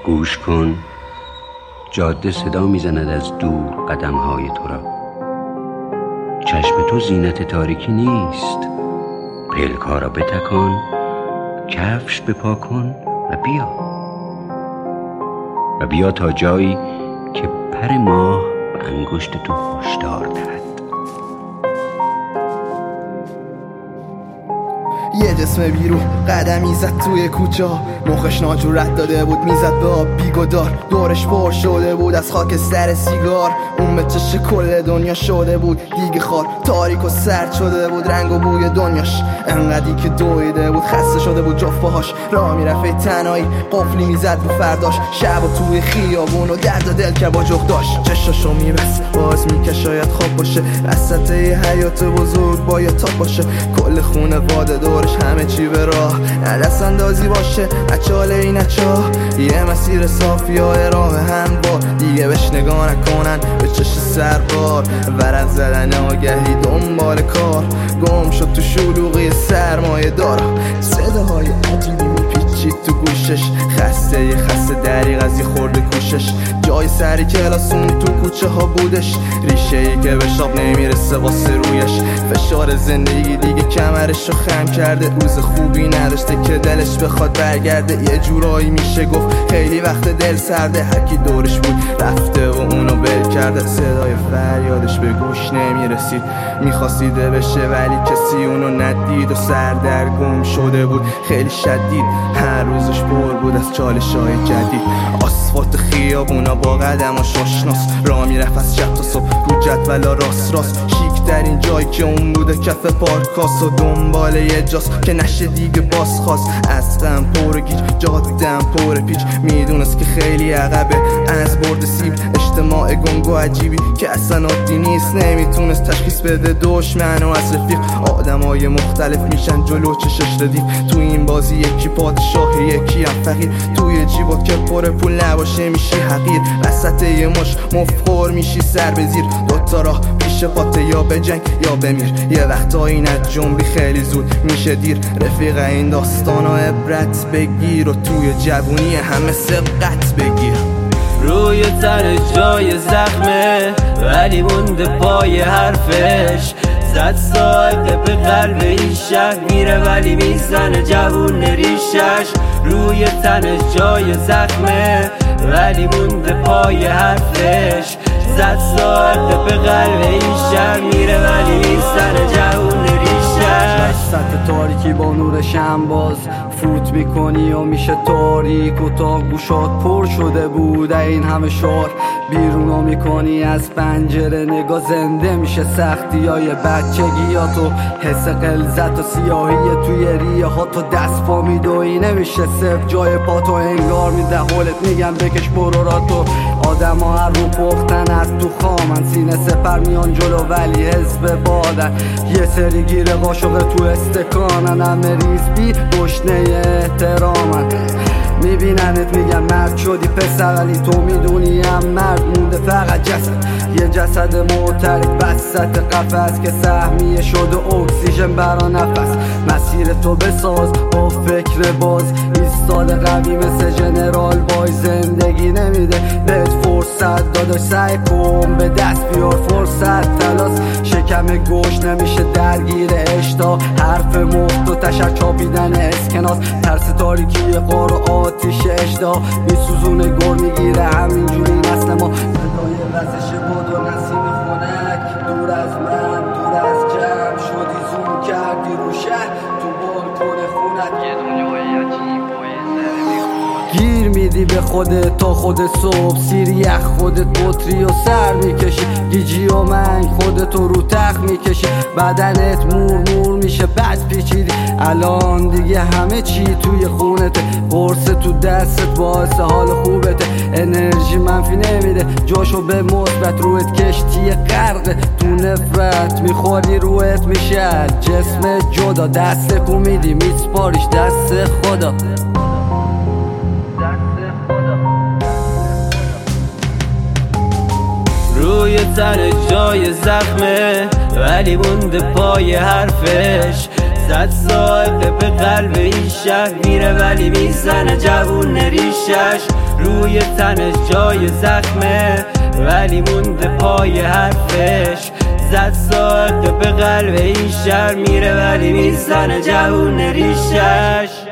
گوش کن، جاده صدا میزند از دور قدمهای تو را. چشم تو زینت تاریکی نیست. پلک‌ها را بتکان، کفش بپا کن و بیا تا جایی که پر ماه به انگشت تو هشدار دهد. یه جسم بیرو قدمی زد توی کوچه، مخش ناجورت داده بود میزد به آب بیگدار. دورش پر شده بود از خاک سر سیگار، اون به چش کل دنیا شده بود دیگه خار. تاریک و سرد شده بود رنگ و بوی دنیاش، انقدی که دویده بود خسته شده بود جفت پاهاش. راه میرفت تنهایی قفلی میزد رو فرداش، شب و توی خیابون و درد و دل که با جغ داشت. چشاشو میبست باز میکش شاید خواب باشه، وسط حیات بزرگ باید تاپ باشه. کل خونه واده دورش همه چی به راه، دست اندازی باشه اچاله این اچا. یه مسیر صافیای راه هموار، دیگه بهش نگاه نکنن به چش سربار. ورق زدن آگهی دنبال کار، گم شد تو شلوغی سرمایه دارا. صداهای عجیبی میپیچید تو گوشش، خسته دریغ از یه خورده کوشش. جای سری کلاسون تو کوچه ها بودش، ریشه ای که به شاب نمیرسه واسه رویش. فشار زندگی دیگه کمرشو خم کرده، روز خوبی نداشته که دلش بخواد برگرده. یه جورایی میشه گفت خیلی وقت دل سرده، هرکی دورش بود رفته و اونو بل کرده. صدای فریادش به گوش نمیرسید، میخواستیده بشه ولی کسی اونو ندید و سردرگم شده بود خیلی شدید. هر روزش پر بود از چالش‌های جدید، آسفالت خیابونا با قدماش آشناس. راه میرفت از شب تا صبح رو جدولا راست شیک در این جایی که اون بوده کف پارکاس، و دنبال یه جاست که نشه دیگه باز خواست. از غم پر گیج جاده‌ام پر پیچ، میدونست که خیلی عقبه از برد سیب. اجتماع گنگ و عجیبی که اصلا عادی نیست، نمیتونست تشخیص بده دشمن و از رفیق. آدمای مختلف میشن جلو چشش ردیف، تو این بازی یکی پادشاه یکی هم فقیر. توی جیبات که پر پول نباشه میشی حقیر، وسط یه مش مفخور میشی سر به زیر. دوتا راه پیش پاته، یا به جنگ یا بمیر. یه وقتایی نجنبی خیلی زود میشه دیر. رفیق این داستانا عبرت بگیر و توی جوونی همه سبقت بگیر. روی تن جای زخمه ولی مونده پای حرفش، زد ساعته به قلب این شهر میره ولی میزنه جوون ریشش. روی تن جای زخمه ولی مونده پای حرفش، زد ساعته به قلب این شهر میره ولی میزنه جوون ریشش. سطح تاریکی با نور شمباز فوت میکنی و میشه تاریک، و تا گوشات پر شده بود این همه شار. بیرونو میکنی از پنجره نگاه، زنده میشه سختی های بچگیاتو. حس غلظت و سیاهی توی ریه ها، تو دست پا میدوی نمیشه سفت جای پاتو. انگار میده حولت میگن بکش برو را تو. آدم ها هر رو پختن از تو خامن، سینه سپر میان جلو ولی حزب بادن. یه سری گیره قاشق تو استکانن، همه ریز بی گشنه احترامن. میبیننت میگن مرد شدی پسر، ولی تو میدونی هم مرد مونده فقط جسد. یه جسد معترک وسط قفس که سهمیه شده اکسیژن برا نفس. مسیر تو بساز با فکر باز، ایستاده قوی مثل جنرال وای. زندگی نمیده بهت فرصت داداش، سعی کن به دست بیار فرصت. تلاس شکم گوش نمیشه درگیر اشتا، حرف مفت و تشر چاپیدن اسکناس. ترس تاریکی قار و آتیش اشتا، میسوزونه گر میگیره همینجوری نسل ما. صدای وزش باد و نسیم خنک، دور از من دور از جمع شدی زوم کردی رو شهر. تو بالکن خونت یه دنیای عجیب با یه ذره بیخود، گیر میدی به خودت تا خود صبح. سیر یخ خودت بطری و سر میکشی، گیجی و منگ خودتو رو تخت میکشی. بدنت مور میشه بد پیچیدی، الان دیگه همه چی توی خونته. قرص تو دستت باعث حال خوبته، انرژی منفی نمیده جاشو به مثبت. رویت کشتی غرقه تو نفرت، میخوری رویت میشه جسم جدا. دست کو میدی میسپاریش دست خدا. روی تن جای زخمه ولی مونده پای حرفش، زد سائقه به قلب این شهر میره ولی میزنه جوون ریشش روی تنش جای زخمه ولی مونده پای حرفش زد سائقه به قلب این شهر میره ولی میزنه جوون ریشش